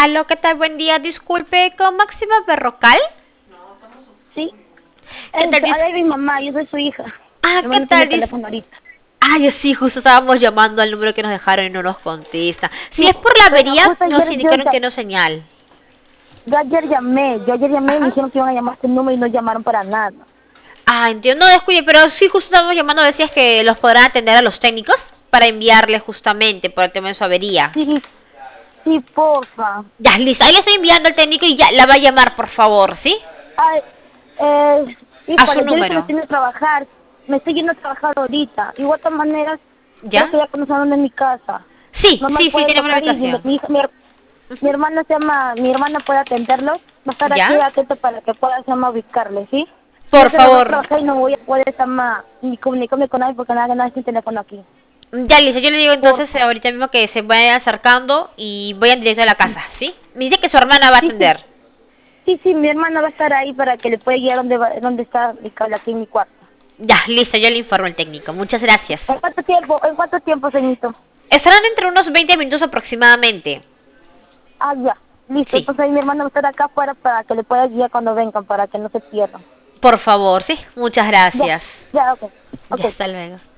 Aló, ¿qué tal? Buen día. Disculpe, ¿con Máxima Berrocal? Sí. ¿Qué tal? Habla mi mamá, yo soy su hija. Mi ¿Qué mamá no tiene tal? teléfono ahorita. Ay, sí, justo estábamos llamando al número que nos dejaron y no nos contesta. Si es por la Bueno, avería, justo nos ayer indicaron que no señal. yo ayer llamé y me Ajá. dijeron que iban a llamar a este número y no llamaron para nada. Entiendo. No, descuide, pero sí, justo estábamos llamando, decías que los podrán atender a los técnicos para enviarles justamente por el tema de su avería. Sí, sí, porfa. Ya, listo. Ahí le estoy enviando al técnico y ya la va a llamar, por favor, ¿sí? Ay, A su híjole, yo ahorita me número. estoy yendo a trabajar. Me estoy yendo a trabajar ahorita. Igual de todas maneras, creo ¿Ya? que ya conocieron en mi casa. Sí, Normal sí, sí, puede tenemos la tocar y ubicación. mi hermana se llama, mi hermana puede atenderlo. Va a estar aquí ¿Ya? atento para que pueda se llama ubicarle, ¿sí? Yo Por que me voy a favor. trabajar y no voy a poder ni comunicarme con nadie porque nadie tiene teléfono aquí. Ya, listo. Yo le digo entonces Porfa. ahorita mismo que se vaya acercando y vayan directo a la casa, ¿sí? Me dice que su hermana va a Sí, sí, atender. sí, mi hermana va a estar ahí para que le pueda guiar dónde está mi cable aquí en mi cuarto. Ya, listo. Yo le informo al técnico. Muchas gracias. En cuánto tiempo, señorito? Estarán entre unos 20 minutos aproximadamente. Ah, ya, listo. Sí. Entonces ahí mi hermana va a estar acá afuera para que le pueda guiar cuando vengan, para que no se pierdan. Por favor, sí. Muchas Ya, gracias. ya, ok, Ya, ok. hasta luego.